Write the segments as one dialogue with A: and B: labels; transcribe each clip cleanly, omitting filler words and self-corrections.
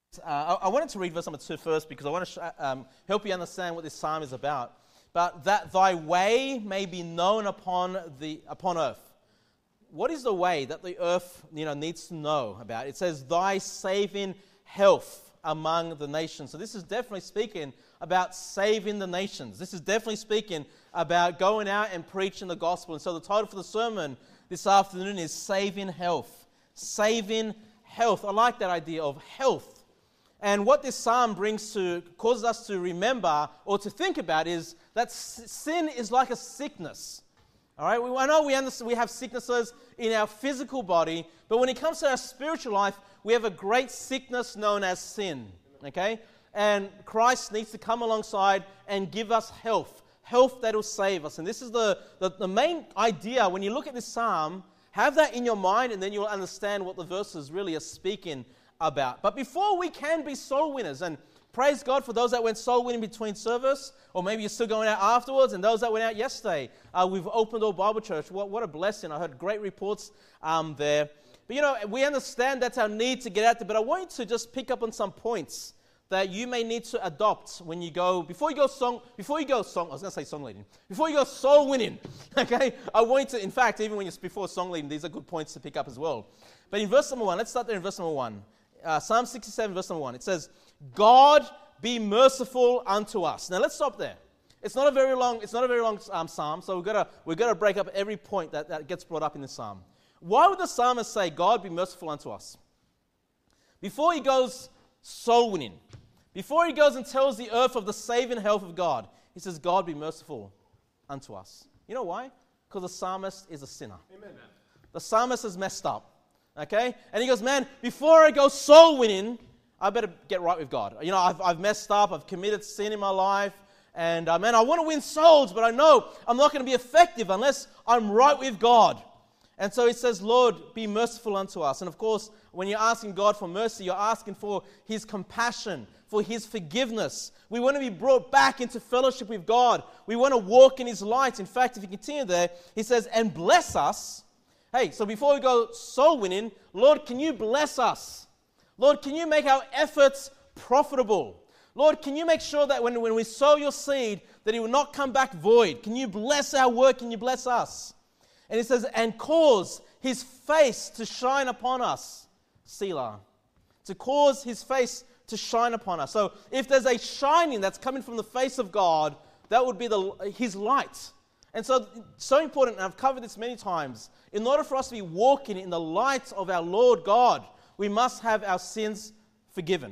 A: I wanted to read verse number 2 first because I want to help you understand what this psalm is about. But that thy way may be known upon earth. What is the way that the earth needs to know about? It says, thy saving health among the nations. So this is definitely speaking about saving the nations. This is definitely speaking about going out and preaching the gospel. And so the title for the sermon this afternoon is Saving Health. Saving health. I like that idea of health. And what this psalm causes us to remember or to think about is that sin is like a sickness. All right, I know we understand we have sicknesses in our physical body, but when it comes to our spiritual life, we have a great sickness known as sin. Okay, and Christ needs to come alongside and give us health that will save us. And this is the main idea when you look at this psalm. Have that in your mind, and then you'll understand what the verses really are speaking about. But before we can be soul winners, and praise God for those that went soul winning between service, or maybe you're still going out afterwards, and those that went out yesterday. We've opened Door Bible Church. What a blessing. I heard great reports there. But we understand that's our need to get out there, but I want you to just pick up on some points that you may need to adopt when you go, before you go soul winning, okay? I want you to, in fact, even when you're before song leading, these are good points to pick up as well. But in verse number 1, let's start there in verse number 1. Psalm 67, verse number 1. It says, God be merciful unto us. Now let's stop there. It's not a very long psalm, so we've got to break up every point that gets brought up in this psalm. Why would the psalmist say, God be merciful unto us? Before he goes soul winning, before he goes and tells the earth of the saving health of God, he says, God be merciful unto us. You know why? Because the psalmist is a sinner. Amen. The psalmist is messed up. Okay? And he goes, man, before I go soul winning, I better get right with God. I've messed up. I've committed sin in my life. And, man, I want to win souls, but I know I'm not going to be effective unless I'm right with God. And so he says, Lord, be merciful unto us. And, of course, when you're asking God for mercy, you're asking for His compassion, for His forgiveness. We want to be brought back into fellowship with God. We want to walk in His light. In fact, if you continue there, he says, and bless us. Hey, so before we go soul winning, Lord, can you bless us? Lord, can you make our efforts profitable? Lord, can you make sure that when we sow your seed, that it will not come back void? Can you bless our work? Can you bless us? And it says, and cause His face to shine upon us. Selah. To cause His face to shine upon us. So if there's a shining that's coming from the face of God, that would be His light. And so important, and I've covered this many times, in order for us to be walking in the light of our Lord God, we must have our sins forgiven.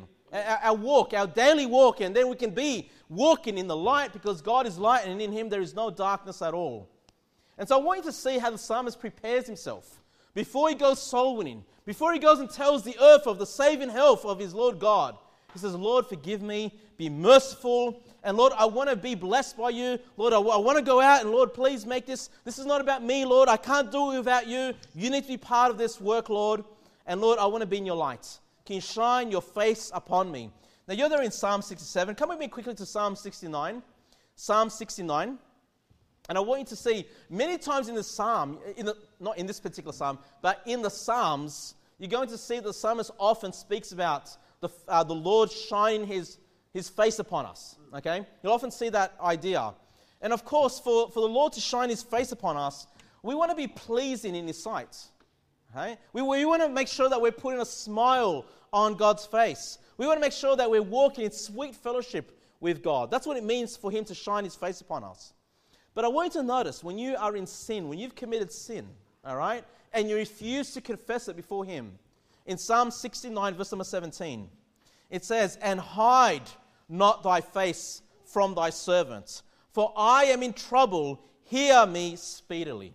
A: Our daily walk, and then we can be walking in the light because God is light and in Him there is no darkness at all. And so I want you to see how the psalmist prepares himself before he goes soul winning, before he goes and tells the earth of the saving health of his Lord God. He says, Lord, forgive me, be merciful, and Lord, I want to be blessed by you. Lord, I want to go out, and Lord, please make this is not about me, Lord. I can't do it without you. You need to be part of this work, Lord. And Lord, I want to be in your light. Can you shine your face upon me? Now, you're there in Psalm 67. Come with me quickly to Psalm 69. Psalm 69. And I want you to see, many times in the psalm, not in this particular psalm, but in the psalms, you're going to see the psalmist often speaks about the Lord shining His face upon us. Okay? You'll often see that idea. And of course, for the Lord to shine His face upon us, we want to be pleasing in His sight. Okay? We want to make sure that we're putting a smile on God's face. We want to make sure that we're walking in sweet fellowship with God. That's what it means for Him to shine His face upon us. But I want you to notice, when you are in sin, when you've committed sin, all right, and you refuse to confess it before Him, in Psalm 69, verse number 17, it says, and hide not thy face from thy servant, for I am in trouble, hear me speedily.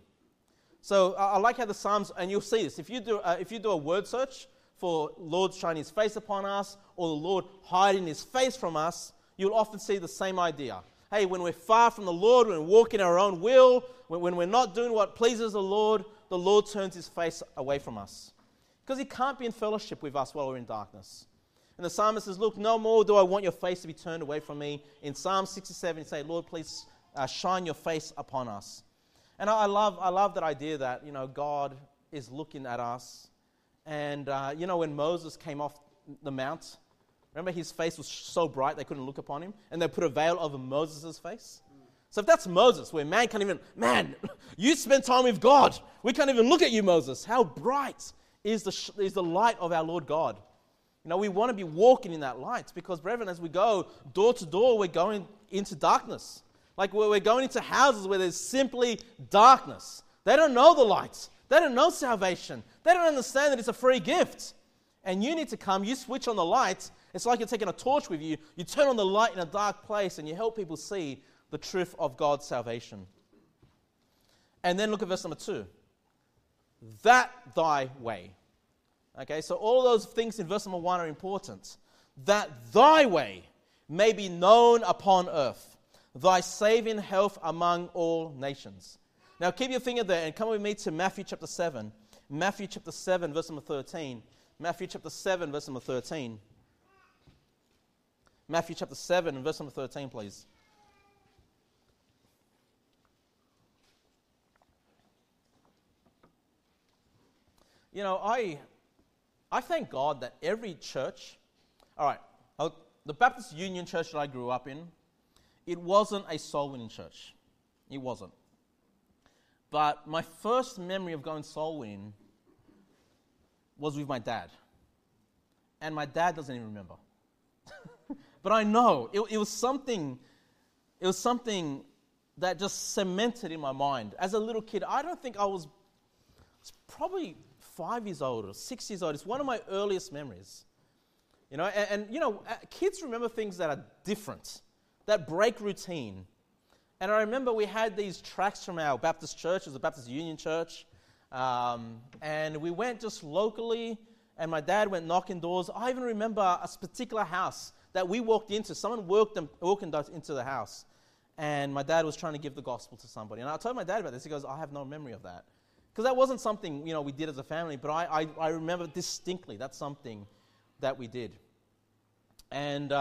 A: So I like how the Psalms, and you'll see this, if you do a word search for Lord shining His face upon us, or the Lord hiding His face from us, you'll often see the same idea. Hey, when we're far from the Lord, when we're walking our own will, when we're not doing what pleases the Lord turns His face away from us. Because He can't be in fellowship with us while we're in darkness. And the psalmist says, look, no more do I want your face to be turned away from me. In Psalm 67, he says, Lord, please shine your face upon us. And I love that idea that, God is looking at us. And, when Moses came off the mount, Remember his face was so bright they couldn't look upon him? And they put a veil over Moses' face? So if that's Moses, where man can't even, man, you spend time with God. We can't even look at you, Moses. How bright is the light of our Lord God? You know, we want to be walking in that light because, brethren, as we go door to door, we're going into darkness. Like we're going into houses where there's simply darkness. They don't know the light. They don't know salvation. They don't understand that it's a free gift. And you need to come, you switch on the light. It's like you're taking a torch with you. You turn on the light in a dark place and you help people see the truth of God's salvation. And then look at verse number 2. That thy way. Okay, so all those things in verse number 1 are important. That thy way may be known upon earth, thy saving health among all nations. Now keep your finger there and come with me to Matthew chapter 7. Matthew chapter 7, verse number 13. Matthew chapter 7, verse number 13. Matthew chapter 7, verse number 13, please. You know, I thank God that every church, all right, the Baptist Union Church that I grew up in, it wasn't a soul-winning church. It wasn't. But my first memory of going soul-winning was with my dad. And my dad doesn't even remember. But I know it was something that just cemented in my mind. As a little kid, I don't think I was probably 5 years old or 6 years old. It's one of my earliest memories. You know, and you know, kids remember things that are different, that break routine. And I remember we had these tracts from our Baptist church, it was a Baptist Union Church, and we went just locally, and my dad went knocking doors. I even remember a particular house that we walked into. Someone walked us into the house, and my dad was trying to give the gospel to somebody. And I told my dad about this. He goes, I have no memory of that. Because that wasn't something, you know, we did as a family, but I remember distinctly that's something that we did. And,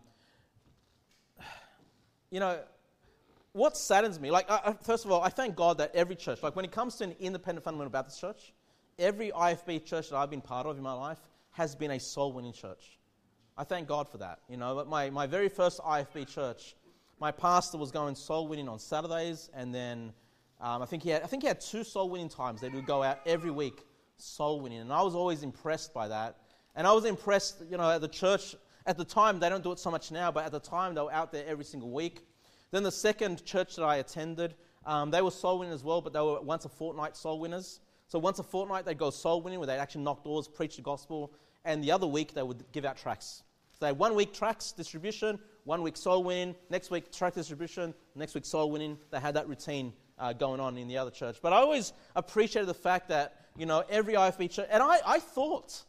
A: you know, what saddens me, like, first of all, I thank God that every church, like when it comes to an independent fundamental Baptist church, every IFB church that I've been part of in my life has been a soul-winning church. I thank God for that. You know, my very first IFB church, my pastor was going soul-winning on Saturdays, and then I think he had 2 soul-winning times. They would go out every week soul-winning, and I was always impressed by that. And I was impressed, you know, at the church, at the time, they don't do it so much now, but at the time, they were out there every single week. Then the second church that I attended, they were soul-winning as well, but they were once a fortnight soul-winners. So once a fortnight, they'd go soul-winning, where they'd actually knock doors, preach the gospel, and the other week, they would give out tracts. So they had 1 week tracts distribution, 1 week soul-winning, next week tract distribution, next week soul-winning. They had that routine going on in the other church. But I always appreciated the fact that, you know, every IFB church, and I thought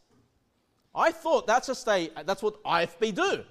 A: that's what IFB do.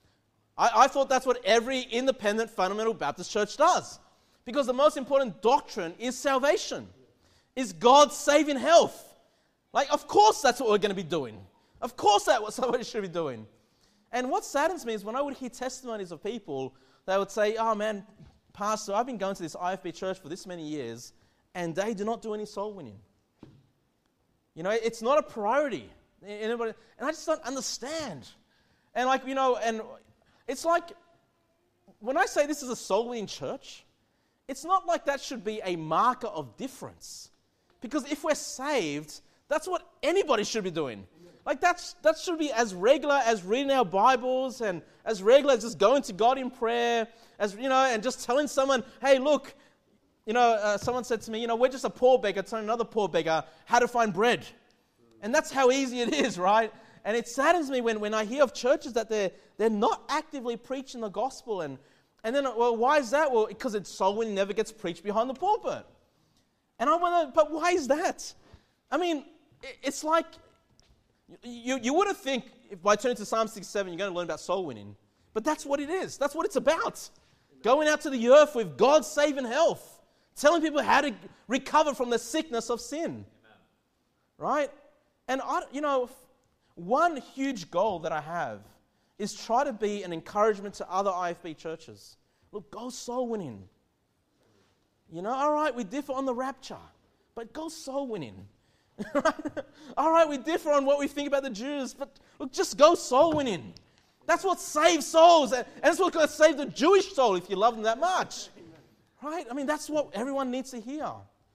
A: I thought that's what every independent fundamental Baptist church does. Because the most important doctrine is salvation, is God's saving health. Like, of course that's what we're going to be doing. Of course that's what somebody should be doing. And what saddens me is when I would hear testimonies of people, they would say, oh man, Pastor, I've been going to this IFB church for this many years, and they do not do any soul winning. You know, it's not a priority. And I just don't understand. And like, you know, and it's like, when I say this is a soul-winning church, it's not like that should be a marker of difference. Because if we're saved, that's what anybody should be doing. Like that should be as regular as reading our Bibles and as regular as just going to God in prayer, as, you know, and just telling someone, hey, look, you know, someone said to me, you know, we're just a poor beggar telling another poor beggar how to find bread. And that's how easy it is, right? And it saddens me when I hear of churches that they're not actively preaching the gospel. And then, well, why is that? Well, because it's soul winning never gets preached behind the pulpit. And I wonder, but why is that? I mean, it's like, you wouldn't think if by turning to Psalm 67 you're going to learn about soul winning. But that's what it is. That's what it's about. Going out to the earth with God's saving health. Telling people how to recover from the sickness of sin. Amen. Right? And, you know, one huge goal that I have is try to be an encouragement to other IFB churches. Look, go soul winning. You know, all right, we differ on the rapture, but go soul winning. All right, we differ on what we think about the Jews, but look, just go soul winning. That's what saves souls. And that's what's going to save the Jewish soul if you love them that much. Right? I mean, that's what everyone needs to hear.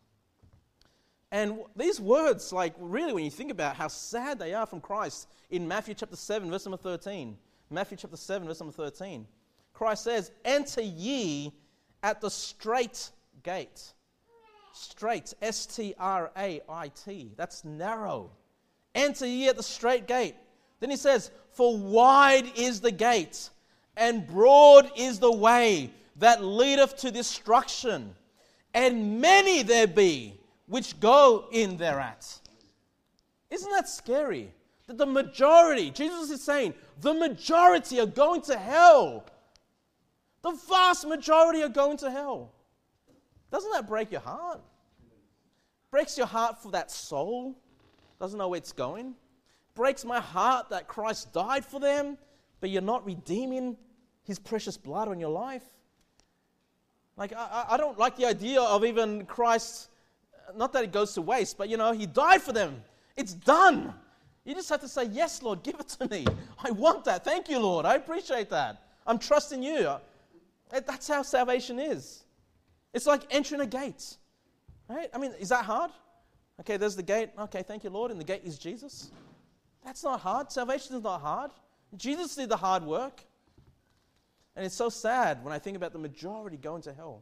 A: And these words, like really when you think about how sad they are from Christ, in Matthew chapter 7, verse number 13. Matthew chapter 7, verse number 13. Christ says, enter ye at the strait gate. Strait, S-T-R-A-I-T. That's narrow. Enter ye at the strait gate. Then he says, for wide is the gate, and broad is the way that leadeth to destruction, and many there be which go in thereat. Isn't that scary? That the majority, Jesus is saying, the majority are going to hell. The vast majority are going to hell. Doesn't that break your heart? Breaks your heart for that soul. Doesn't know where it's going. Breaks my heart that Christ died for them, but you're not redeeming his precious blood on your life. Like, I don't like the idea of even Christ, not that it goes to waste, but he died for them. It's done. You just have to say, yes, Lord, give it to me. I want that. Thank you, Lord. I appreciate that. I'm trusting you. That's how salvation is. It's like entering a gate. Right? I mean, is that hard? Okay, there's the gate. Okay, thank you, Lord. And the gate is Jesus. That's not hard. Salvation is not hard. Jesus did the hard work. And it's so sad when I think about the majority going to hell.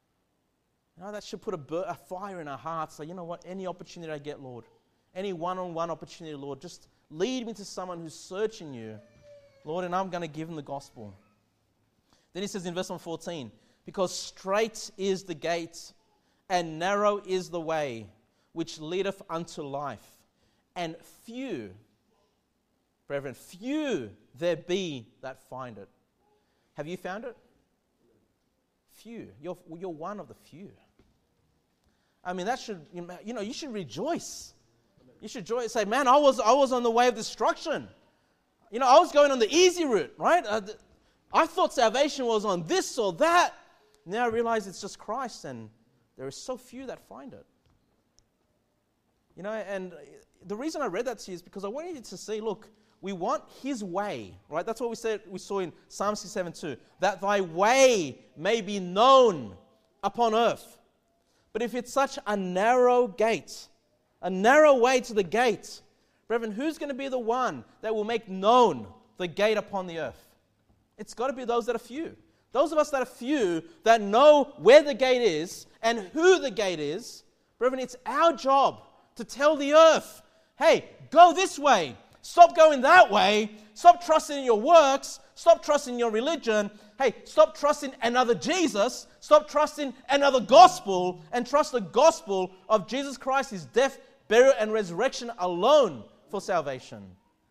A: That should put a fire in our hearts. Like, you know what? Any opportunity I get, Lord, any one-on-one opportunity, Lord, just lead me to someone who's searching you, Lord, and I'm going to give them the gospel. Then he says in verse 14, because strait is the gate and narrow is the way which leadeth unto life, and few, brethren, few there be that find it. Have you found it? Few. You're one of the few. I mean, that should, you should rejoice. You should say, man, I was on the way of destruction. I was going on the easy route, right? I thought salvation was on this or that. Now I realize it's just Christ, and there are so few that find it. And the reason I read that to you is because I want you to see, look, we want his way, right? That's what we saw in Psalm 67:2, that thy way may be known upon earth. But if it's such a narrow gate, a narrow way to the gate, brethren, who's going to be the one that will make known the gate upon the earth? It's got to be those that are few. Those of us that are few, that know where the gate is and who the gate is, brethren, it's our job to tell the earth, hey, go this way. Stop going that way. Stop trusting in your works. Stop trusting in your religion. Hey, stop trusting another Jesus. Stop trusting another gospel, and trust the gospel of Jesus Christ, his death, burial, and resurrection alone for salvation.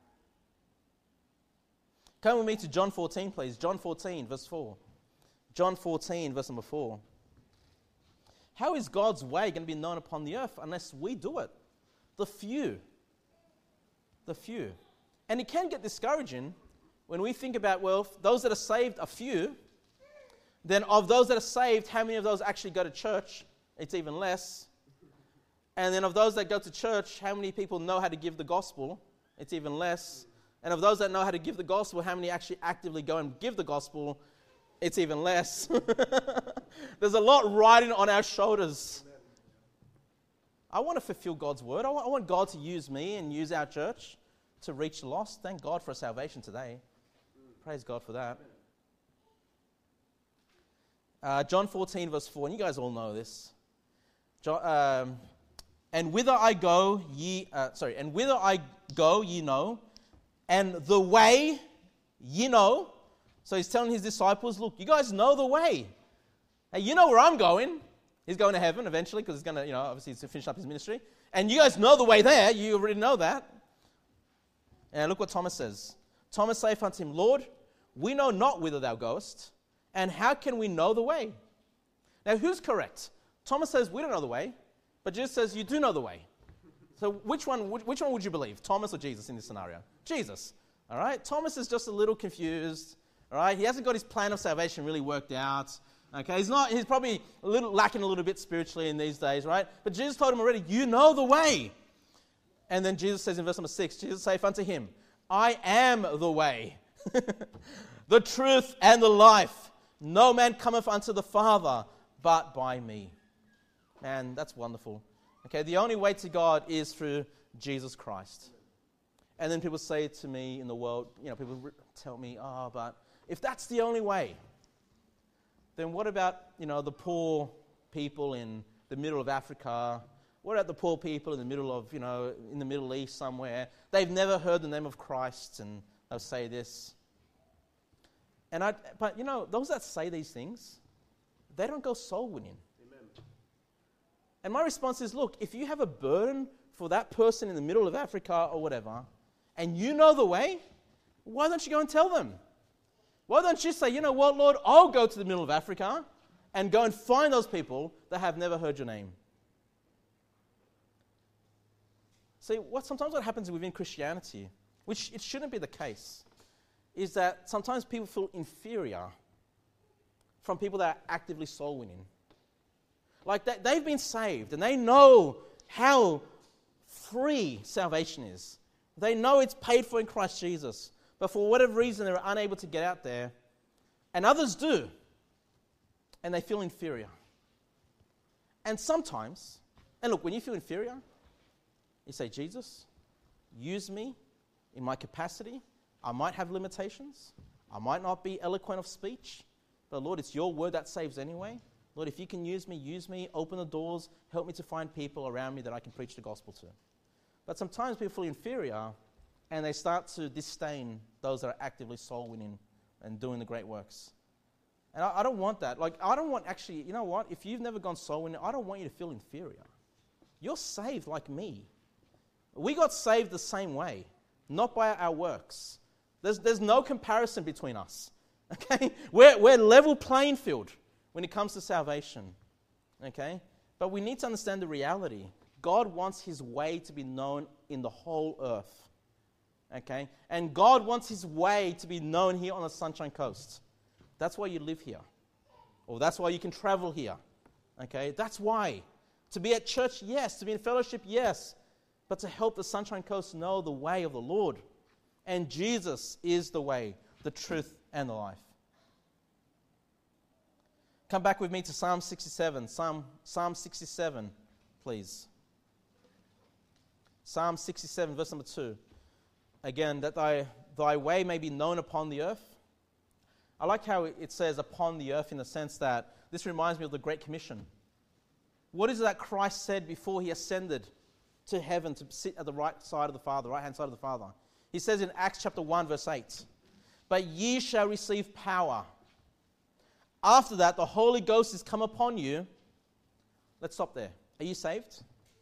A: Come with me to John 14, please. John 14, verse 4. John 14, verse number 4. How is God's way going to be known upon the earth unless we do it? The few. The few. And it can get discouraging when we think about, well, those that are saved are few. Then of those that are saved, how many of those actually go to church? It's even less. And then of those that go to church, how many people know how to give the gospel? It's even less. And of those that know how to give the gospel, how many actually actively go and give the gospel? It's even less. There's a lot riding on our shoulders. I want to fulfill God's word. I want God to use me and use our church to reach the lost. Thank God for salvation today. Praise God for that. John 14, verse 4, and you guys all know this. And whither I go, ye know, and the way ye know. So he's telling his disciples, look, you guys know the way. Hey, you know where I'm going. He's going to heaven eventually because he's going to, obviously to finish up his ministry. And you guys know the way there. You already know that. And look what Thomas says. Thomas saith unto him, Lord, we know not whither thou goest, and how can we know the way? Now, who's correct? Thomas says, we don't know the way, but Jesus says, you do know the way. So which one would you believe, Thomas or Jesus in this scenario? Jesus, all right? Thomas is just a little confused, all right? He hasn't got his plan of salvation really worked out, okay? He's probably lacking a little bit spiritually in these days, right? But Jesus told him already, you know the way. And then Jesus says in verse number 6, Jesus saith unto him, I am the way, the truth and the life. No man cometh unto the Father but by me. Man, that's wonderful. Okay, the only way to God is through Jesus Christ. And then people say to me in the world, people tell me, but if that's the only way, then what about, the poor people in the middle of Africa? What about the poor people in the middle of, in the Middle East somewhere? They've never heard the name of Christ, and they'll say this. But those that say these things, they don't go soul winning. Amen. And my response is, look, if you have a burden for that person in the middle of Africa or whatever, and you know the way, why don't you go and tell them? Why don't you say, you know what, Lord, I'll go to the middle of Africa and go and find those people that have never heard your name. See, sometimes what happens within Christianity, which it shouldn't be the case, is that sometimes people feel inferior from people that are actively soul winning. Like they've been saved and they know how free salvation is. They know it's paid for in Christ Jesus. But for whatever reason, they're unable to get out there. And others do. And they feel inferior. And sometimes, and look, when you feel inferior, you say, Jesus, use me in my capacity. I might have limitations. I might not be eloquent of speech. But Lord, it's your word that saves anyway. Lord, if you can use me, open the doors, help me to find people around me that I can preach the gospel to. But sometimes people feel inferior and they start to disdain those that are actively soul winning and doing the great works. And I don't want that. I don't want actually, you know what? If you've never gone soul winning, I don't want you to feel inferior. You're saved like me. We got saved the same way, not by our works. There's no comparison between us. Okay? We're level playing field when it comes to salvation. Okay? But we need to understand the reality. God wants his way to be known in the whole earth. Okay? And God wants his way to be known here on the Sunshine Coast. That's why you live here. Or that's why you can travel here. Okay? That's why. To be at church, yes. To be in fellowship, yes. But to help the Sunshine Coast know the way of the Lord. And Jesus is the way, the truth, and the life. Come back with me to Psalm 67. Psalm 67, please. Psalm 67, verse number 2. Again, that thy way may be known upon the earth. I like how it says upon the earth in the sense that this reminds me of the Great Commission. What is it that Christ said before he ascended to heaven to sit at the right side of the Father, right hand side of the Father? He says in Acts chapter 1, verse 8, but ye shall receive power. After that, the Holy Ghost is come upon you. Let's stop there. Are you saved?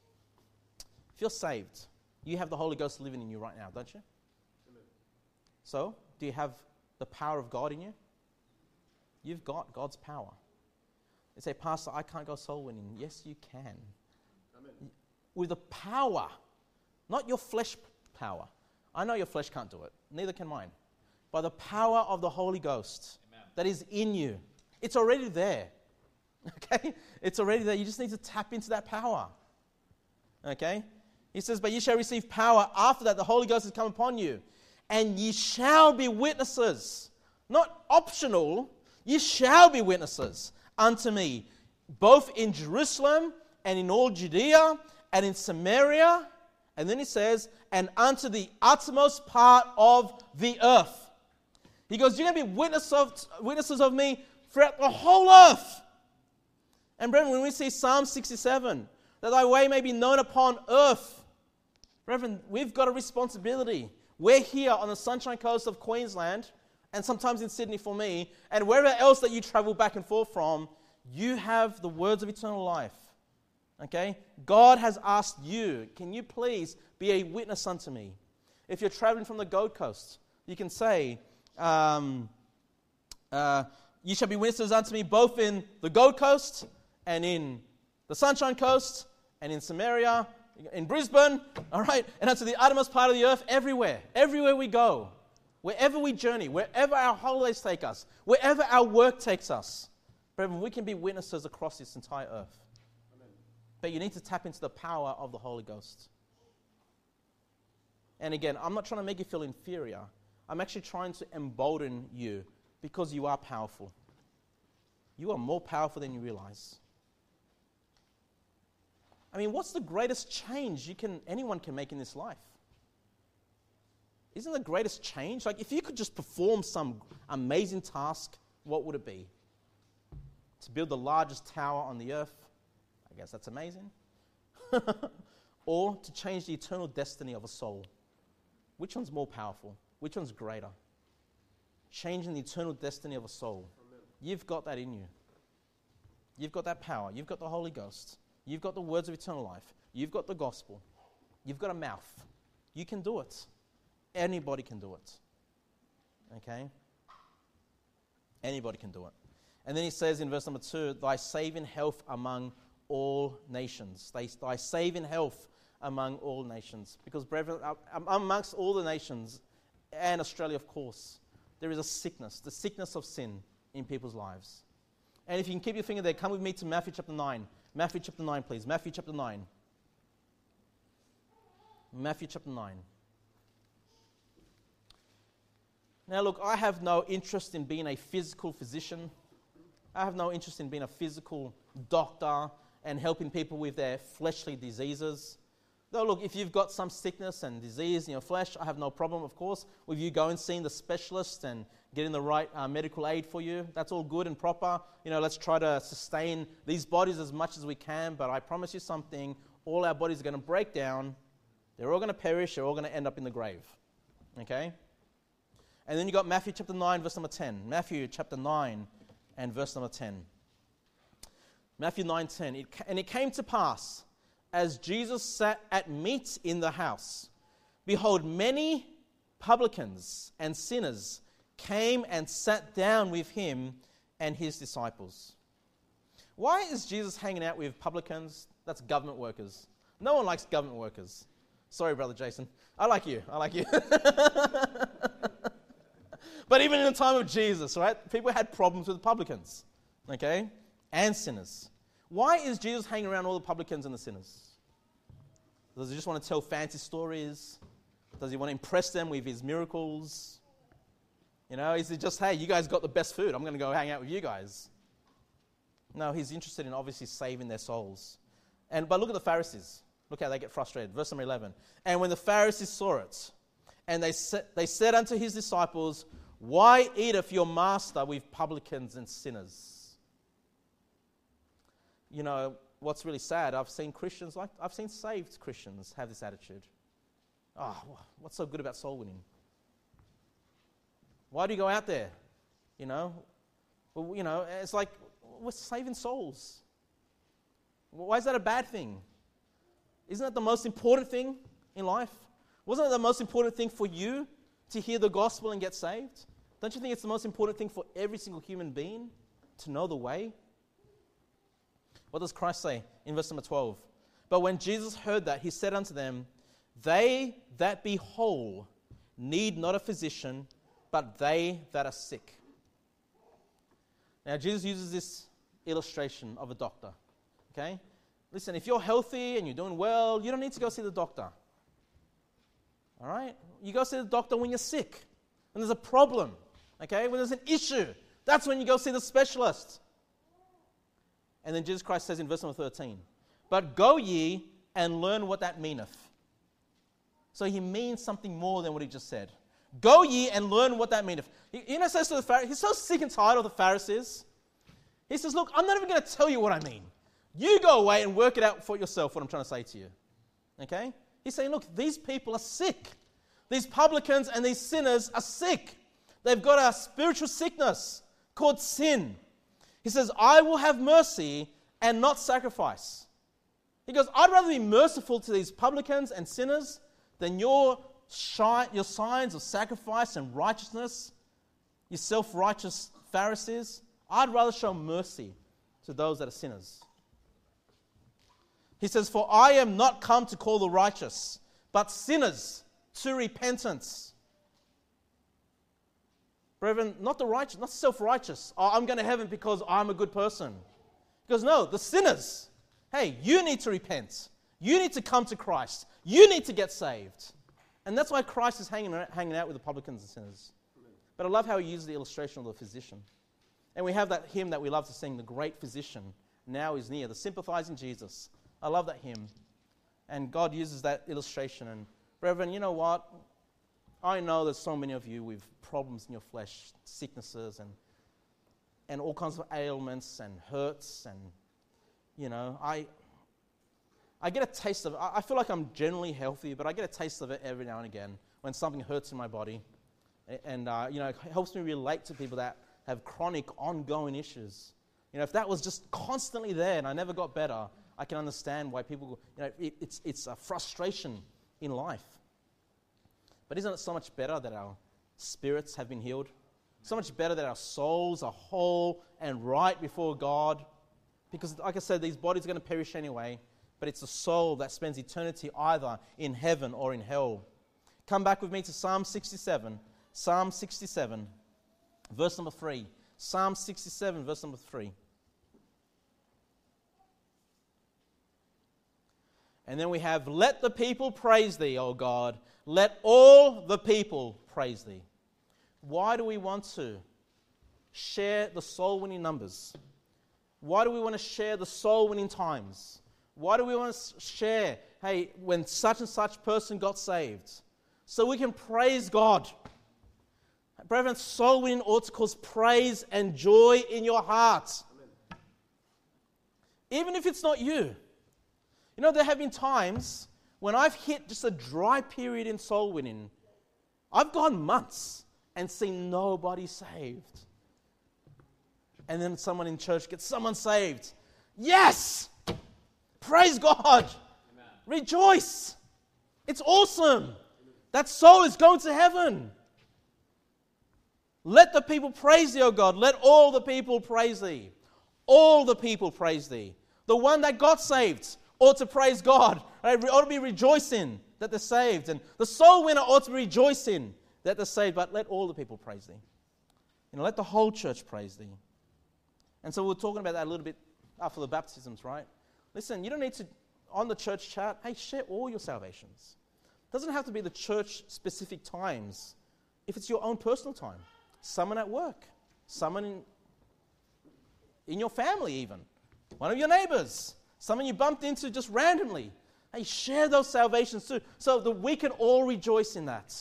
A: If you're saved, you have the Holy Ghost living in you right now, don't you? Amen. So, do you have the power of God in you? You've got God's power. You say, Pastor, I can't go soul winning. Yes, you can. Amen. With the power, not your flesh power. I know your flesh can't do it. Neither can mine. By the power of the Holy Ghost. Amen. That is in you. It's already there. Okay? It's already there. You just need to tap into that power. Okay? He says, but ye shall receive power. After that, the Holy Ghost has come upon you. And ye shall be witnesses. Not optional. Ye shall be witnesses unto me. Both in Jerusalem and in all Judea and in Samaria. And then he says, and unto the uttermost part of the earth. He goes, you're going to be witnesses of me throughout the whole earth. And brethren, when we see Psalm 67, that thy way may be known upon earth, brethren, we've got a responsibility. We're here on the Sunshine Coast of Queensland, and sometimes in Sydney for me, and wherever else that you travel back and forth from, you have the words of eternal life. Okay? God has asked you, can you please be a witness unto me? If you're traveling from the Gold Coast, you can say, you shall be witnesses unto me both in the Gold Coast and in the Sunshine Coast and in Samaria, in Brisbane, all right, and unto the uttermost part of the earth, everywhere we go, wherever we journey, wherever our holidays take us, wherever our work takes us, brethren, we can be witnesses across this entire earth. Amen. But you need to tap into the power of the Holy Ghost. And again, I'm not trying to make you feel inferior. I'm actually trying to embolden you because you are powerful. You are more powerful than you realize. I mean, what's the greatest change anyone can make in this life? Isn't the greatest change? Like, if you could just perform some amazing task, what would it be? To build the largest tower on the earth? I guess that's amazing. Or to change the eternal destiny of a soul? Which one's more powerful? Which one's greater? Changing the eternal destiny of a soul. Amen. You've got that in you. You've got that power. You've got the Holy Ghost. You've got the words of eternal life. You've got the gospel. You've got a mouth. You can do it. Anybody can do it. Okay? Anybody can do it. And then he says in verse number 2, thy saving health among all nations. Thy saving health among all nations. Because, brethren, amongst all the nations, and Australia, of course, there is a sickness, the sickness of sin in people's lives. And if you can keep your finger there, come with me to Matthew chapter 9. Matthew chapter 9, please. Matthew chapter 9. Matthew chapter 9. Now, look, I have no interest in being a physical physician. I have no interest in being a physical doctor and helping people with their fleshly diseases. Though, look, if you've got some sickness and disease in your flesh, I have no problem, of course, with you going and seeing the specialist and getting the right medical aid for you. That's all good and proper. Let's try to sustain these bodies as much as we can, but I promise you something, all our bodies are going to break down. They're all going to perish. They're all going to end up in the grave. Okay? And then you got Matthew chapter 9, verse number 10. Matthew chapter 9 and verse number 10. Matthew 9:10. And it came to pass, as Jesus sat at meat in the house, behold, many publicans and sinners came and sat down with him and his disciples. Why is Jesus hanging out with publicans? That's government workers. No one likes government workers. Sorry, Brother Jason. I like you. But even in the time of Jesus, right, people had problems with publicans, okay, and sinners. Why is Jesus hanging around all the publicans and the sinners? Does he just want to tell fancy stories? Does he want to impress them with his miracles? Is it just, hey, you guys got the best food, I'm going to go hang out with you guys? No, he's interested in obviously saving their souls. But look at the Pharisees. Look how they get frustrated. Verse number 11. And when the Pharisees saw it, and they said unto his disciples, why eateth your master with publicans and sinners? What's really sad, I've seen saved Christians have this attitude. Oh, what's so good about soul winning? Why do you go out there? It's like we're saving souls. Why is that a bad thing? Isn't that the most important thing in life? Wasn't it the most important thing for you to hear the gospel and get saved? Don't you think it's the most important thing for every single human being to know the way? What does Christ say in verse number 12? But when Jesus heard that, he said unto them, they that be whole need not a physician, but they that are sick. Now, Jesus uses this illustration of a doctor. Okay? Listen, if you're healthy and you're doing well, you don't need to go see the doctor. All right? You go see the doctor when you're sick, when there's a problem. Okay? When there's an issue. That's when you go see the specialist. And then Jesus Christ says in verse number 13, but go ye and learn what that meaneth. So he means something more than what he just said. Go ye and learn what that meaneth. Says to the Pharisees, he's so sick and tired of the Pharisees. He says, look, I'm not even going to tell you what I mean. You go away and work it out for yourself, what I'm trying to say to you. Okay? He's saying, look, these people are sick. These publicans and these sinners are sick. They've got a spiritual sickness called sin. He says, I will have mercy and not sacrifice. He goes, I'd rather be merciful to these publicans and sinners than your signs of sacrifice and righteousness, you self-righteous Pharisees. I'd rather show mercy to those that are sinners. He says, for I am not come to call the righteous, but sinners to repentance. Brethren, not the righteous, not self-righteous. Oh, I'm going to heaven because I'm a good person. He goes, no, the sinners. Hey, you need to repent. You need to come to Christ. You need to get saved. And that's why Christ is hanging out with the publicans and sinners. But I love how he uses the illustration of the physician. And we have that hymn that we love to sing, the great physician now is near, the sympathizing Jesus. I love that hymn. And God uses that illustration. And brethren, you know what? I know there's so many of you with problems in your flesh, sicknesses and all kinds of ailments and hurts. And, you know, I get a taste of it. I feel like I'm generally healthy, but I get a taste of it every now and again when something hurts in my body. And you know, it helps me relate to people that have chronic, ongoing issues. You know, if that was just constantly there and I never got better, I can understand why people, you know, it's a frustration in life. But isn't it so much better that our spirits have been healed? So much better that our souls are whole and right before God. Because, like I said, these bodies are going to perish anyway, but it's the soul that spends eternity either in heaven or in hell. Come back with me to Psalm 67. Psalm 67, verse number 3. Psalm 67, verse number 3. And then we have, let the people praise thee, O God. Let all the people praise thee. Why do we want to share the soul-winning numbers? Why do we want to share the soul-winning times? Why do we want to share, hey, when such and such person got saved? So we can praise God. Brethren, soul-winning ought to cause praise and joy in your heart. Amen. Even if it's not you. You know, there have been times when I've hit just a dry period in soul winning. I've gone months and seen nobody saved. And then someone in church gets someone saved. Yes! Praise God! Amen. Rejoice! It's awesome! That soul is going to heaven. Let the people praise thee, O God. Let all the people praise thee. All the people praise thee. The one that got saved ought to praise God. Right? Ought to be rejoicing that they're saved. And the soul winner ought to be rejoicing that they're saved. But let all the people praise thee. You know, let the whole church praise thee. And so we were talking about that a little bit after the baptisms, right? Listen, you don't need to, on the church chat, hey, share all your salvations. It doesn't have to be the church-specific times. If it's your own personal time. Someone at work. Someone in your family even. One of your neighbors. Someone you bumped into just randomly. Hey, share those salvations too, so that we can all rejoice in that.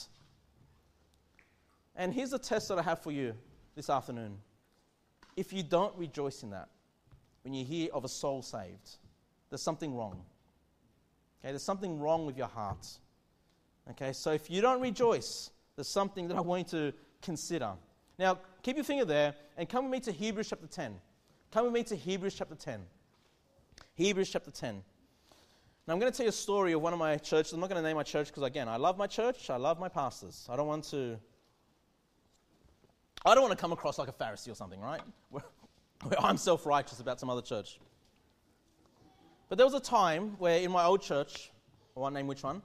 A: And here's a test that I have for you this afternoon. If you don't rejoice in that, when you hear of a soul saved, there's something wrong. Okay, there's something wrong with your heart. Okay, so if you don't rejoice, there's something that I want you to consider. Now, keep your finger there and come with me to Hebrews chapter 10. Come with me to Hebrews chapter 10. Hebrews chapter 10. Now, I'm going to tell you a story of one of my churches. I'm not going to name my church because, again, I love my church. I love my pastors. I don't want to come across like a Pharisee or something, right? Where I'm self-righteous about some other church. But there was a time where in my old church, I won't name which one,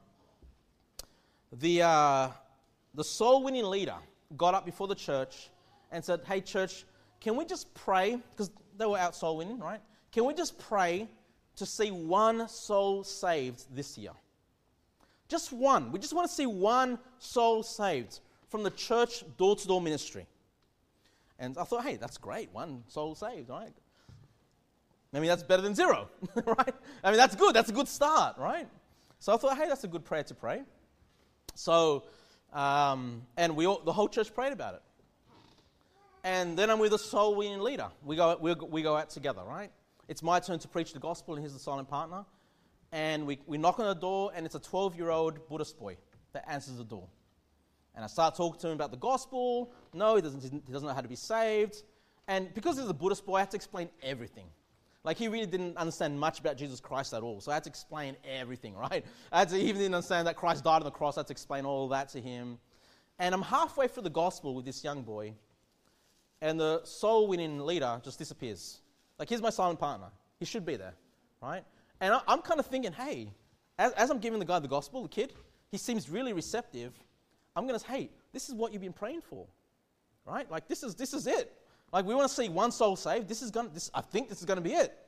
A: the soul-winning leader got up before the church and said, hey, church, can we just pray? Because they were out soul-winning, right? Can we just pray to see one soul saved this year? Just one. We just want to see one soul saved from the church door-to-door ministry. And I thought, hey, that's great. One soul saved, right? I mean, that's better than zero, right? I mean, that's good. That's a good start, right? So I thought, hey, that's a good prayer to pray. So, and the whole church prayed about it. And then I'm with a soul-winning leader. We go out together, right? It's my turn to preach the gospel, and he's the silent partner. And we knock on the door, and it's a 12-year-old Buddhist boy that answers the door. And I start talking to him about the gospel. No, he doesn't know how to be saved. And because he's a Buddhist boy, I had to explain everything. Like, he really didn't understand much about Jesus Christ at all. So I had to explain everything, right? He even didn't understand that Christ died on the cross. I had to explain all of that to him. And I'm halfway through the gospel with this young boy. And the soul-winning leader just disappears. Like, here's my silent partner. He should be there, right? And I'm kind of thinking, hey, as I'm giving the guy the gospel, the kid, he seems really receptive. I'm going to say, hey, this is what you've been praying for, right? Like, this is it. Like, we want to see one soul saved. I think this is going to be it.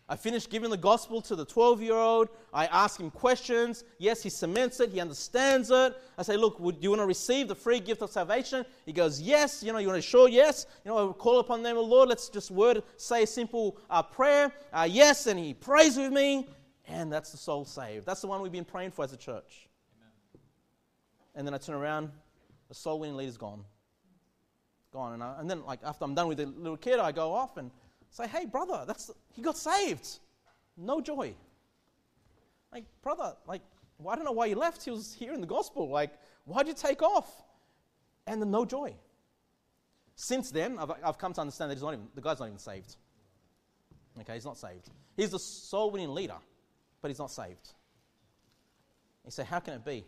A: I finish giving the gospel to the 12-year-old. I ask him questions. Yes, he cements it. He understands it. I say, look, do you want to receive the free gift of salvation? He goes, yes. You want to show yes? I will call upon the name of the Lord. Let's just say a simple prayer. Yes, and he prays with me. And that's the soul saved. That's the one we've been praying for as a church. Amen. And then I turn around. The soul winning leader's gone. Gone. And then after I'm done with the little kid, I go off and say, hey, brother, he got saved. No joy. Brother, I don't know why you left. He was hearing the gospel. Why'd you take off? And then no joy. Since then, I've come to understand that the guy's not even saved. Okay, he's not saved. He's the soul-winning leader, but he's not saved. You say, how can it be?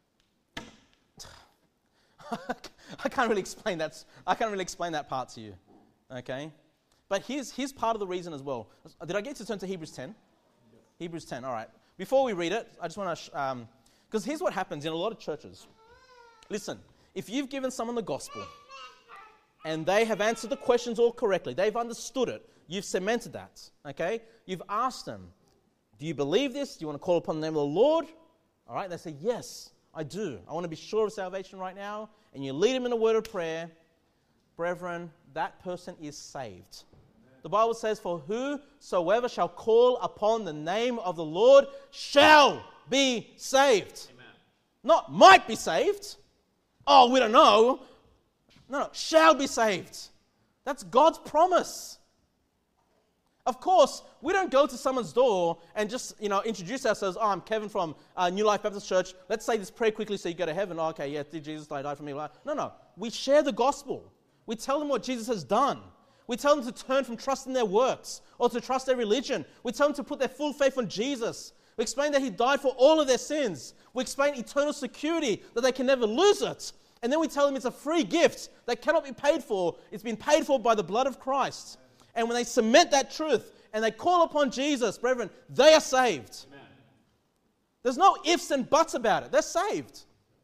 A: I can't really explain that. I can't really explain that part to you. Okay? But here's part of the reason as well. Did I get to turn to Hebrews 10? Yes. Hebrews 10, all right. Before we read it, I just want to... because here's what happens in a lot of churches. Listen, if you've given someone the gospel and they have answered the questions all correctly, they've understood it, you've cemented that, okay? You've asked them, do you believe this? Do you want to call upon the name of the Lord? All right, they say, yes, I do. I want to be sure of salvation right now. And you lead them in a word of prayer. Brethren, that person is saved. The Bible says, for whosoever shall call upon the name of the Lord shall be saved. Amen. Not might be saved. Oh, we don't know. No, shall be saved. That's God's promise. Of course, we don't go to someone's door and just, introduce ourselves. Oh, I'm Kevin from New Life Baptist Church. Let's say this prayer quickly so you go to heaven. Oh, okay, yeah, did Jesus die for me? No. We share the gospel. We tell them what Jesus has done. We tell them to turn from trusting their works or to trust their religion. We tell them to put their full faith on Jesus. We explain that he died for all of their sins. We explain eternal security, that they can never lose it. And then we tell them it's a free gift that cannot be paid for. It's been paid for by the blood of Christ. And when they cement that truth and they call upon Jesus, brethren, they are saved. Amen. There's no ifs and buts about it. They're saved.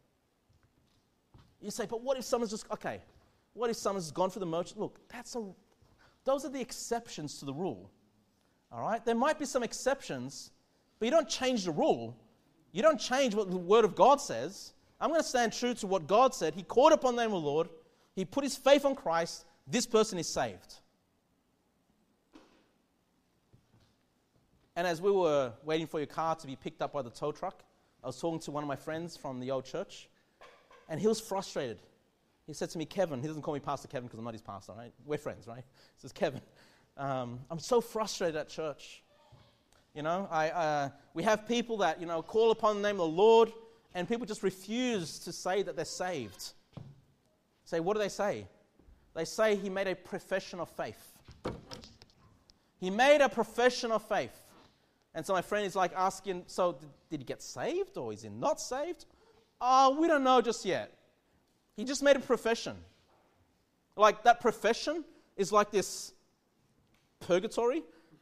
A: You say, but what if someone's what if someone's gone for the motion? Look, those are the exceptions to the rule. All right? There might be some exceptions, but you don't change the rule. You don't change what the Word of God says. I'm going to stand true to what God said. He called upon the name of the Lord. He put his faith on Christ. This person is saved. And as we were waiting for your car to be picked up by the tow truck, I was talking to one of my friends from the old church, and he was frustrated. He said to me, Kevin, he doesn't call me Pastor Kevin because I'm not his pastor, right? We're friends, right? He says, Kevin, I'm so frustrated at church. We have people that, call upon the name of the Lord, and people just refuse to say that they're saved. Say, what do they say? They say he made a profession of faith. He made a profession of faith. And so my friend is asking, so did he get saved or is he not saved? Oh, we don't know just yet. He just made a profession. That profession is like this purgatory.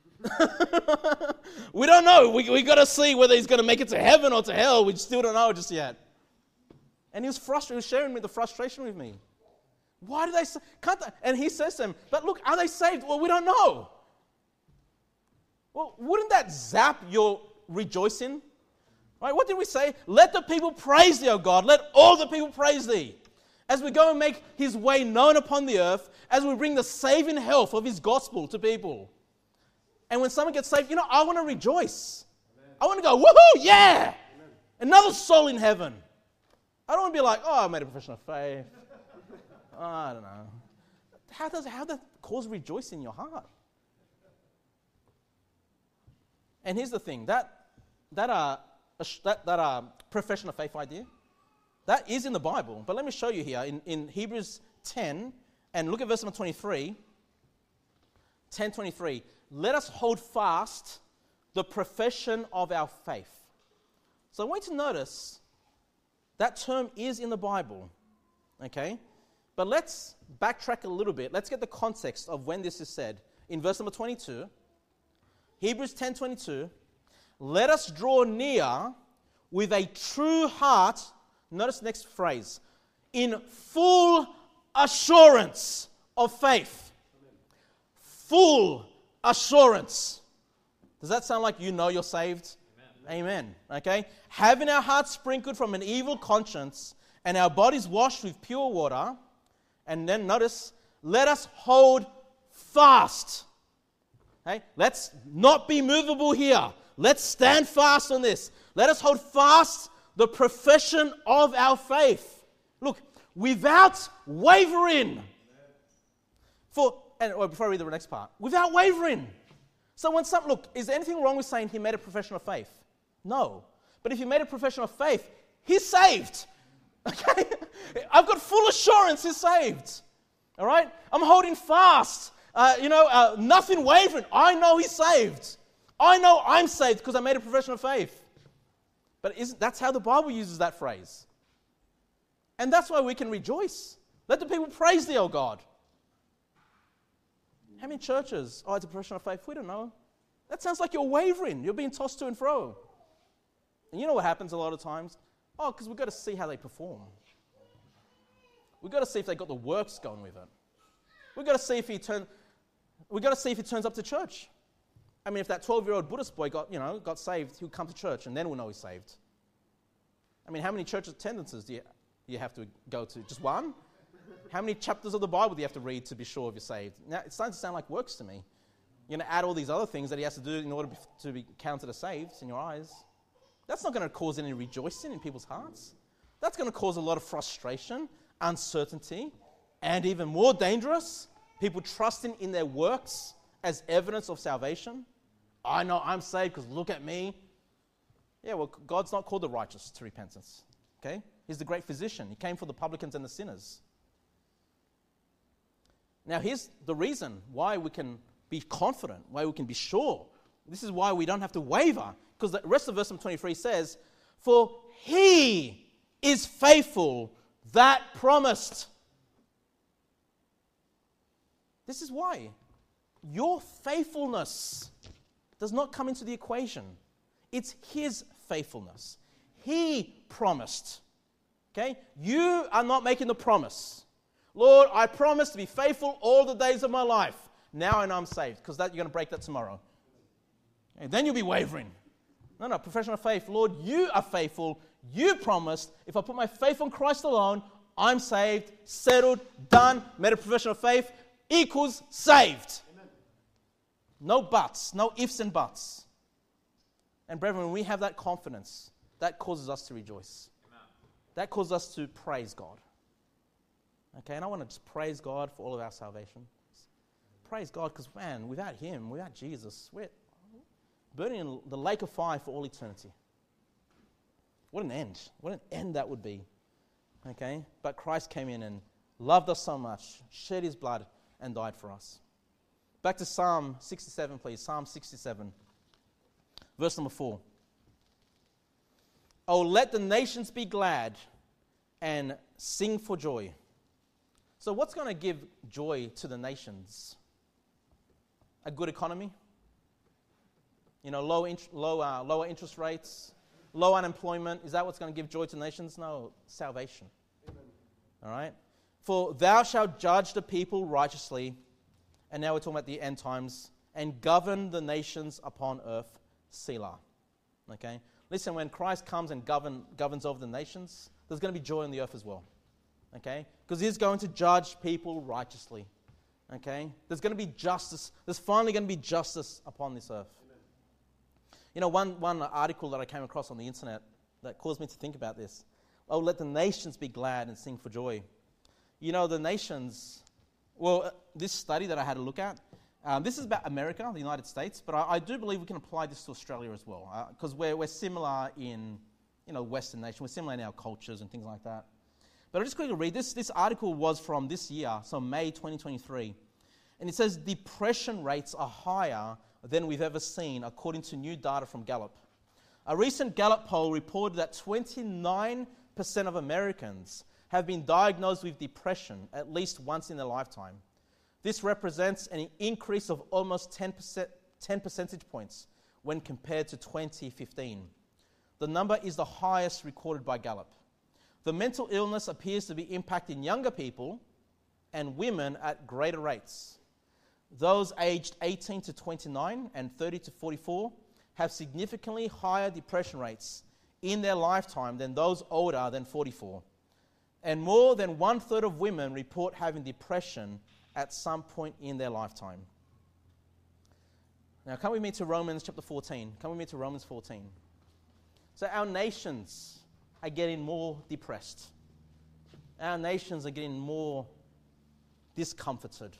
A: We don't know. We got to see whether he's going to make it to heaven or to hell. We still don't know just yet. And he was frustrated. He was sharing the frustration with me. Why do they say? And he says to him, but look, are they saved? Well, we don't know. Well, wouldn't that zap your rejoicing? Right? What did we say? Let the people praise thee, O God. Let all the people praise thee. As we go and make his way known upon the earth, as we bring the saving health of his gospel to people. And when someone gets saved, I want to rejoice. Amen. I want to go, woohoo, yeah! Amen. Another soul in heaven. I don't want to be like, oh, I made a profession of faith. I don't know. How does that cause rejoicing in your heart? And here's the thing, that profession of faith idea, that is in the Bible. But let me show you here in Hebrews 10, and look at verse number 23. 10:23. Let us hold fast the profession of our faith. So I want you to notice that term is in the Bible. Okay? But let's backtrack a little bit. Let's get the context of when this is said. In verse number 22, Hebrews 10:22, let us draw near with a true heart, notice the next phrase, in full assurance of faith. Amen. Full assurance Does that sound like you know you're saved? Amen. Okay? Having our hearts sprinkled from an evil conscience and our bodies washed with pure water. And then notice, let us hold fast. Okay? Let's not be movable here. Let's stand fast on this. Let us hold fast the profession of our faith. Look, without wavering. Before I read the next part, without wavering. So look, is there anything wrong with saying he made a profession of faith? No. But if he made a profession of faith, he's saved. Okay? I've got full assurance he's saved. All right? I'm holding fast. Nothing wavering. I know he's saved. I know I'm saved because I made a profession of faith. But that's how the Bible uses that phrase. And that's why we can rejoice. Let the people praise thee, O God. How many churches? Oh, it's a profession of faith. We don't know. That sounds like you're wavering. You're being tossed to and fro. And you know what happens a lot of times? Oh, because we've got to see how they perform. We've got to see if they got the works going with it. We've got to see if he turns up to church. I mean, if that 12-year-old Buddhist boy got saved, he'll come to church and then we'll know he's saved. I mean, how many church attendances do you have to go to? Just one? How many chapters of the Bible do you have to read to be sure if you're saved? Now, it's starting to sound like works to me. You're going to add all these other things that he has to do in order to be counted as saved in your eyes. That's not going to cause any rejoicing in people's hearts. That's going to cause a lot of frustration, uncertainty, and even more dangerous, people trusting in their works as evidence of salvation. I know I'm saved because look at me. Yeah, well, God's not called the righteous to repentance. Okay? He's the great physician. He came for the publicans and the sinners. Now, here's the reason why we can be confident, why we can be sure. This is why we don't have to waver. Because the rest of verse 23 says, for he is faithful that promised. This is why. Your faithfulness does not come into the equation. It's his faithfulness. He promised. Okay? You are not making the promise. Lord, I promise to be faithful all the days of my life. Now I know I'm saved, because you're going to break that tomorrow. And then you'll be wavering. No, profession of faith. Lord, you are faithful. You promised. If I put my faith on Christ alone, I'm saved, settled, done, made a profession of faith, equals saved. Amen. No buts, no ifs and buts. And brethren, when we have that confidence, that causes us to rejoice. Amen. That causes us to praise God. Okay, and I want to just praise God for all of our salvation. Praise God because, man, without him, without Jesus, we're burning in the lake of fire for all eternity. What an end. What an end that would be. Okay? But Christ came in and loved us so much, shed his blood, and died for us. Back to Psalm 67, please. Psalm 67, verse number 4. Oh, let the nations be glad and sing for joy. So what's going to give joy to the nations? A good economy? Lower interest rates? Low unemployment? Is that what's going to give joy to nations? No, salvation. Amen. All right? For thou shalt judge the people righteously, and now we're talking about the end times, and govern the nations upon earth, Selah. Okay? Listen, when Christ comes and governs over the nations, there's going to be joy on the earth as well. Okay? Because he's going to judge people righteously. Okay? There's going to be justice. There's finally going to be justice upon this earth. Amen. One article that I came across on the internet that caused me to think about this. Oh, let the nations be glad and sing for joy. The nations, this study that I had a look at, this is about America, the United States, but I do believe we can apply this to Australia as well, because we're similar in, Western nation. We're similar in our cultures and things like that. But I'll just quickly read this. This article was from this year, so May 2023. And it says depression rates are higher than we've ever seen, according to new data from Gallup. A recent Gallup poll reported that 29% of Americans have been diagnosed with depression at least once in their lifetime. This represents an increase of almost 10 percentage points when compared to 2015. The number is the highest recorded by Gallup. The mental illness appears to be impacting younger people and women at greater rates. those aged 18 to 29 and 30 to 44 have significantly higher depression rates in their lifetime than those older than 44. And more than 1/3 of women report having depression at some point in their lifetime. Now, come with me to Romans chapter 14. Come with me to Romans 14. So our nations are getting more depressed. Our nations are getting more discomforted.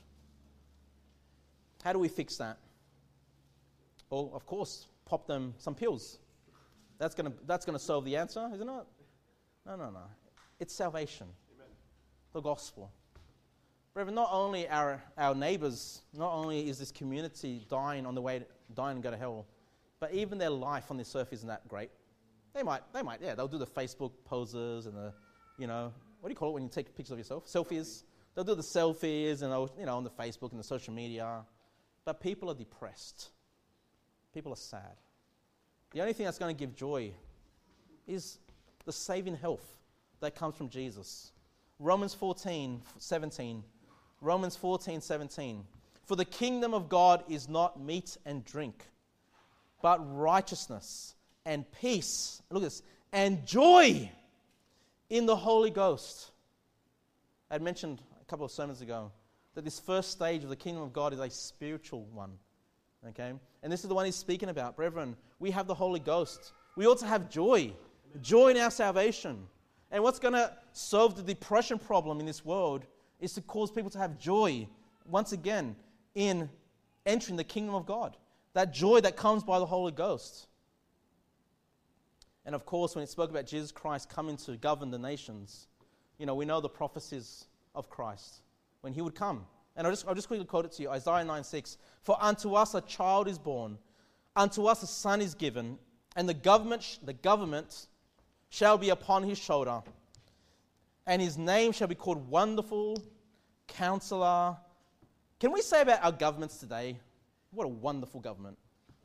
A: How do we fix that? Well, of course, pop them some pills. That's gonna solve the answer, isn't it? No. It's salvation. Amen. The gospel. Brethren, not only our neighbors, not only is this community dying on the way to dying and go to hell, but even their life on this earth isn't that great. They might, they'll do the Facebook poses and the, what do you call it when you take pictures of yourself? Selfies. They'll do the selfies and on the Facebook and the social media. But people are depressed. People are sad. The only thing that's going to give joy is the saving health that comes from Jesus. Romans 14:17. Romans 14:17. For the kingdom of God is not meat and drink, but righteousness and peace. Look at this. And joy in the Holy Ghost. I had mentioned a couple of sermons ago that this first stage of the kingdom of God is a spiritual one. Okay? And this is the one he's speaking about. Brethren, we have the Holy Ghost. We ought to have joy. Joy in our salvation. And what's going to solve the depression problem in this world is to cause people to have joy, once again, in entering the kingdom of God. That joy that comes by the Holy Ghost. And of course, when it spoke about Jesus Christ coming to govern the nations, we know the prophecies of Christ, when he would come. And I'll just quickly quote it to you, Isaiah 9:6. For unto us a child is born, unto us a son is given, and the government shall be upon his shoulder, and his name shall be called Wonderful Counselor. Can we say about our governments today, what a wonderful government.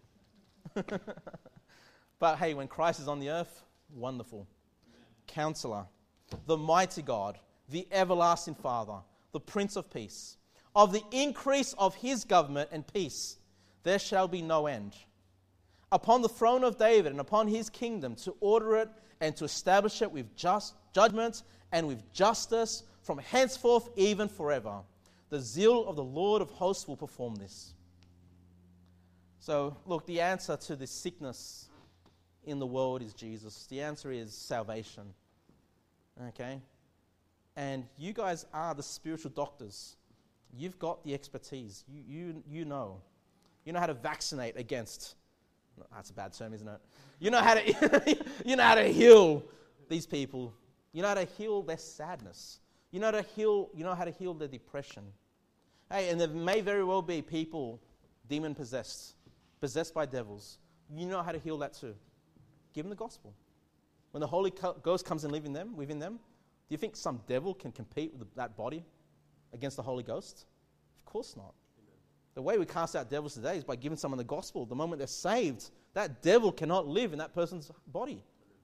A: But hey, when Christ is on the earth, wonderful. Counselor, the mighty God, the everlasting Father, the Prince of Peace. Of the increase of his government and peace, there shall be no end. Upon the throne of David and upon his kingdom, to order it and to establish it with just judgment and with justice from henceforth even forever. The zeal of the Lord of hosts will perform this. So, look, the answer to this sickness in the world is Jesus. The answer is salvation. Okay? And you guys are the spiritual doctors. You've got the expertise. You know. You know how to vaccinate against. That's a bad term, isn't it? You know how to heal these people. You know how to heal their sadness. You know how to heal their depression. Hey, and there may very well be people demon possessed by devils. You know how to heal that too. Give them the gospel. When the Holy Ghost comes and lives within them, do you think some devil can compete with that body against the Holy Ghost? Of course not. Amen. The way we cast out devils today is by giving someone the gospel. The moment they're saved, that devil cannot live in that person's body.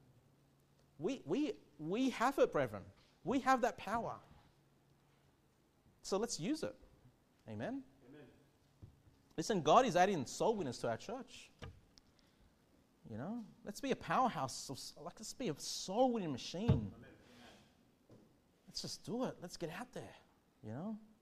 A: We have it, brethren. We have that power. So let's use it. Amen? Amen. Listen, God is adding soul winners to our church. Let's be a powerhouse. Let's be a soul winning machine. Amen. Let's just do it. Let's get out there.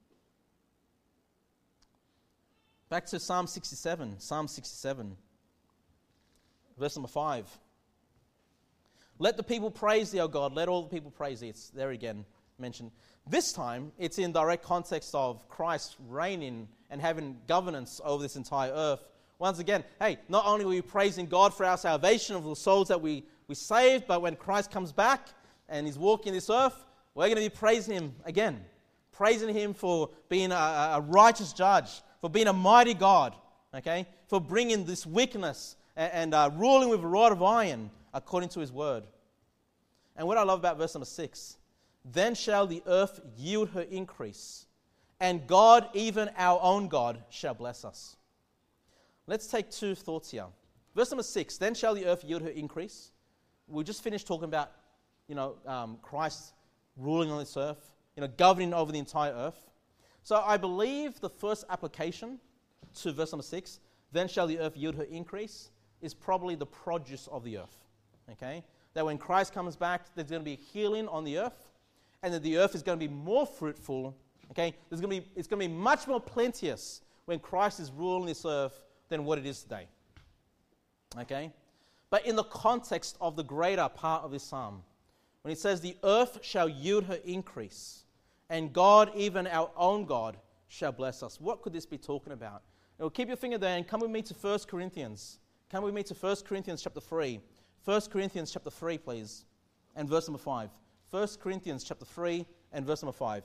A: Back to Psalm 67. Psalm 67. Verse number 5. Let the people praise thee, O God. Let all the people praise thee. It's there again mentioned. This time, it's in direct context of Christ reigning and having governance over this entire earth. Once again, hey, not only are we praising God for our salvation of the souls that we saved, but when Christ comes back and he's walking this earth, we're going to be praising him again. Praising him for being a righteous judge, for being a mighty God, okay? For bringing this wickedness and ruling with a rod of iron according to his word. And what I love about verse number 6, then shall the earth yield her increase, and God, even our own God, shall bless us. Let's take two thoughts here. Verse number 6, then shall the earth yield her increase. We just finished talking about, Christ ruling on this earth, governing over the entire earth. So I believe the first application to verse number 6, then shall the earth yield her increase, is probably the produce of the earth. Okay? That when Christ comes back, there's going to be healing on the earth, and that the earth is going to be more fruitful. Okay? It's going to be much more plenteous when Christ is ruling this earth than what it is today. Okay? But in the context of the greater part of this psalm, when it says, the earth shall yield her increase, and God, even our own God, shall bless us. What could this be talking about? Well, keep your finger there and come with me to 1 Corinthians. Come with me to 1 Corinthians chapter 3. 1 Corinthians chapter 3, please, and verse number 5. 1 Corinthians chapter 3 and verse number 5.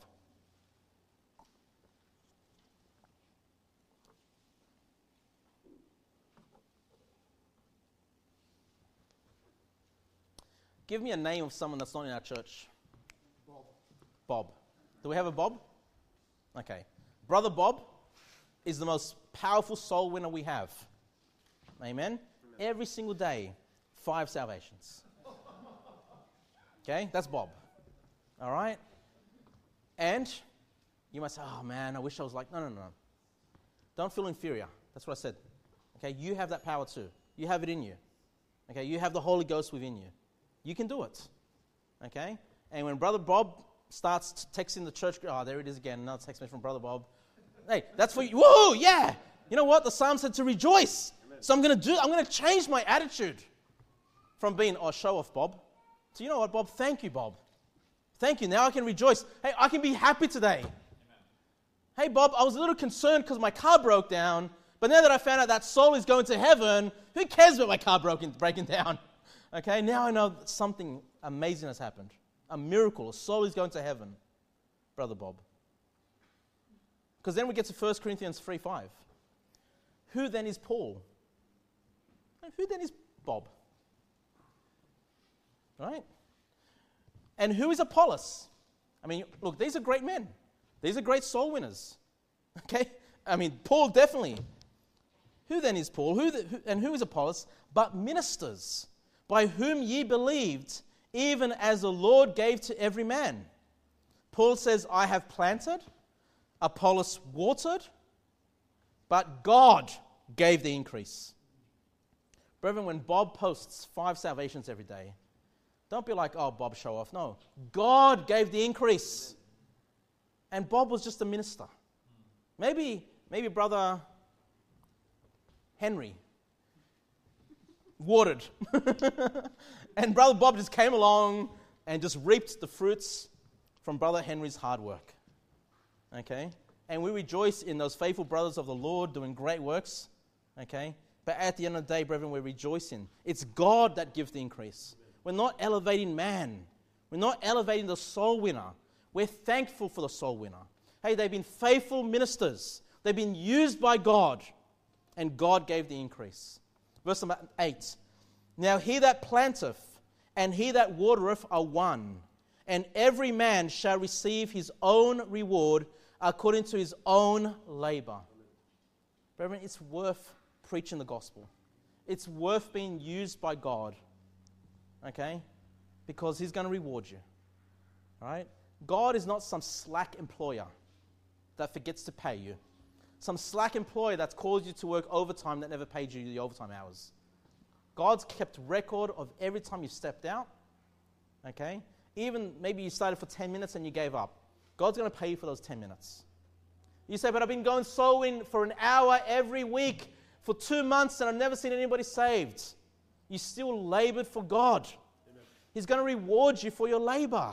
A: Give me a name of someone that's not in our church. Bob. Do we have a Bob? Okay. Brother Bob is the most powerful soul winner we have. Amen? Every single day, 5 salvations. Okay? That's Bob. All right? And you might say, oh man, I wish I was like, no. Don't feel inferior. That's what I said. Okay? You have that power too. You have it in you. Okay? You have the Holy Ghost within you. You can do it. Okay? And when Brother Bob starts texting the church, oh, there it is again, another text message from Brother Bob. Hey, that's for you. Whoa, yeah. You know what? The psalm said to rejoice. Amen. So I'm going to change my attitude from being, oh, show off, Bob, to, you know what, Bob? Thank you, Bob. Thank you. Now I can rejoice. Hey, I can be happy today. Amen. Hey, Bob, I was a little concerned because my car broke down, but now that I found out that soul is going to heaven, who cares about my car breaking down? Okay, now I know that something amazing has happened. A miracle. A soul is going to heaven, Brother Bob. Because then we get to 1 Corinthians 3:5. Who then is Paul? And who then is Bob? Right? And who is Apollos? I mean, look, these are great men. These are great soul winners. Okay? I mean, Paul definitely. Who then is Paul? Who is Apollos? But ministers, by whom ye believed, even as the Lord gave to every man. Paul says, I have planted, Apollos watered, but God gave the increase. Brethren, when Bob posts 5 salvations every day, don't be like, oh, Bob, show off. No, God gave the increase. And Bob was just a minister. Maybe Brother Henry watered. And Brother Bob just came along and just reaped the fruits from Brother Henry's hard work. Okay? And we rejoice in those faithful brothers of the Lord doing great works. Okay? But at the end of the day, brethren, we're rejoicing. It's God that gives the increase. We're not elevating man. We're not elevating the soul winner. We're thankful for the soul winner. Hey, they've been faithful ministers. They've been used by God. And God gave the increase. Verse number 8. Now he that planteth and he that watereth are one, and every man shall receive his own reward according to his own labor. Brethren, it's worth preaching the gospel. It's worth being used by God. Okay? Because he's going to reward you. All right? God is not some slack employer that forgets to pay you. Some slack employer that's caused you to work overtime that never paid you the overtime hours. God's kept record of every time you stepped out. Okay? Even maybe you started for 10 minutes and you gave up. God's going to pay you for those 10 minutes. You say, but I've been going soul-winning for an hour every week for 2 months and I've never seen anybody saved. You still labored for God. Amen. He's going to reward you for your labor.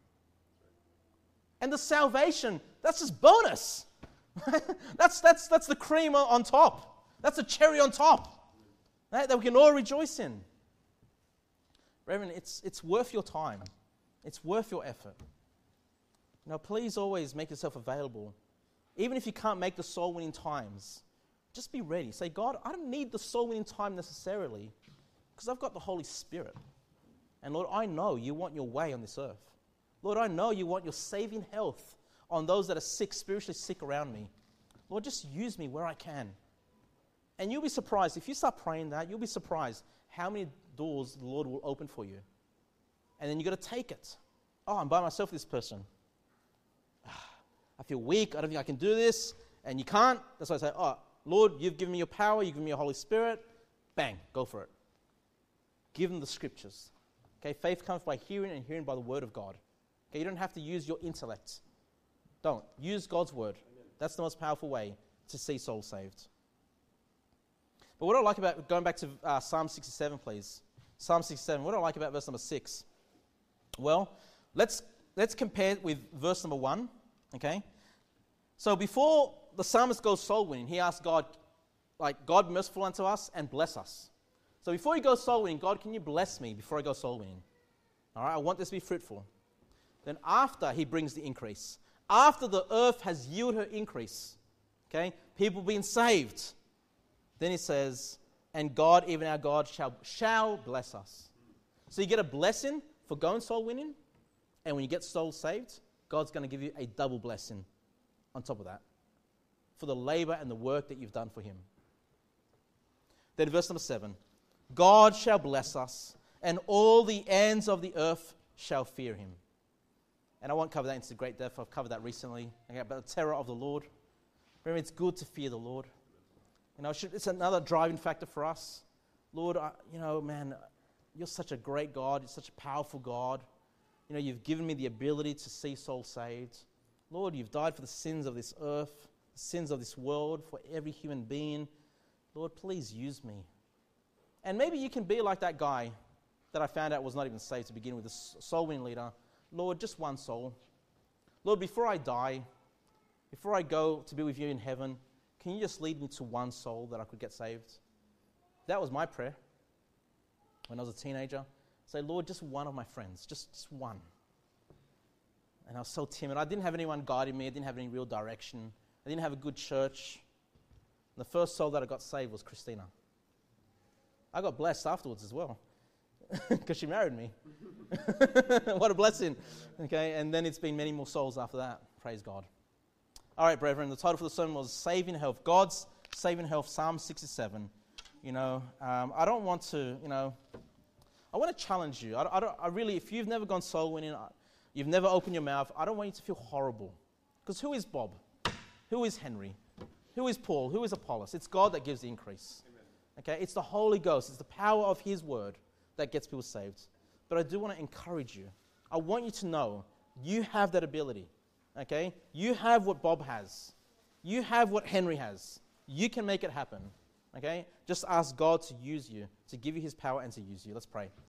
A: And the salvation, that's just bonus. that's the cream on top. That's a cherry on top. Right? That we can all rejoice in. Brethren, it's worth your time. It's worth your effort. Now, please always make yourself available. Even if you can't make the soul-winning times, just be ready. Say, God, I don't need the soul-winning time necessarily because I've got the Holy Spirit. And Lord, I know you want your way on this earth. Lord, I know you want your saving health on those that are sick, spiritually sick around me. Lord, just use me where I can. And you'll be surprised. If you start praying that, you'll be surprised how many doors the Lord will open for you. And then you've got to take it. Oh, I'm by myself with this person. I feel weak. I don't think I can do this. And you can't. That's why I say, oh, Lord, you've given me your power. You've given me your Holy Spirit. Bang, go for it. Give them the scriptures. Okay, faith comes by hearing and hearing by the word of God. Okay, you don't have to use your intellect. Don't. Use God's word. That's the most powerful way to see souls saved. But what I like about, going back to Psalm 67, please. Psalm 67, what I like about verse number 6? Well, let's compare it with verse number 1, okay? So before the psalmist goes soul winning, he asks God, like, God merciful unto us and bless us. So before he goes soul winning, God, can you bless me before I go soul winning? All right, I want this to be fruitful. Then after he brings the increase, after the earth has yielded her increase, okay, people being saved, then he says, and God, even our God, shall bless us. So you get a blessing for going soul winning, and when you get souls saved, God's going to give you a double blessing on top of that for the labor and the work that you've done for him. Then verse number 7, God shall bless us, and all the ends of the earth shall fear him. And I won't cover that into great depth. I've covered that recently. Okay, about the terror of the Lord. Remember, it's good to fear the Lord. You know, it's another driving factor for us. Lord, man, you're such a great God. You're such a powerful God. You know, you've given me the ability to see souls saved. Lord, you've died for the sins of this earth, the sins of this world, for every human being. Lord, please use me. And maybe you can be like that guy that I found out was not even saved to begin with, the soul winning leader. Lord, just one soul. Lord, before I die, before I go to be with you in heaven, can you just lead me to one soul that I could get saved? That was my prayer when I was a teenager. Say, Lord, just one of my friends, just one. And I was so timid. I didn't have anyone guiding me. I didn't have any real direction. I didn't have a good church. And the first soul that I got saved was Christina. I got blessed afterwards as well because she married me. What a blessing. Okay, and then it's been many more souls after that. Praise God. All right, brethren, the title for the sermon was Saving Health. God's Saving Health, Psalm 67. I don't want to, I want to challenge you. I really, if you've never gone soul winning, you've never opened your mouth, I don't want you to feel horrible. Because who is Bob? Who is Henry? Who is Paul? Who is Apollos? It's God that gives the increase. Amen. Okay, it's the Holy Ghost. It's the power of his word that gets people saved. But I do want to encourage you. I want you to know you have that ability. Okay? You have what Bob has. You have what Henry has. You can make it happen. Okay? Just ask God to use you, to give you his power and to use you. Let's pray.